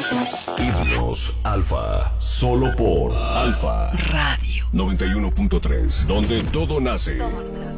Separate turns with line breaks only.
Himnos Alfa, solo por Alfa Radio 91.3, donde todo nace.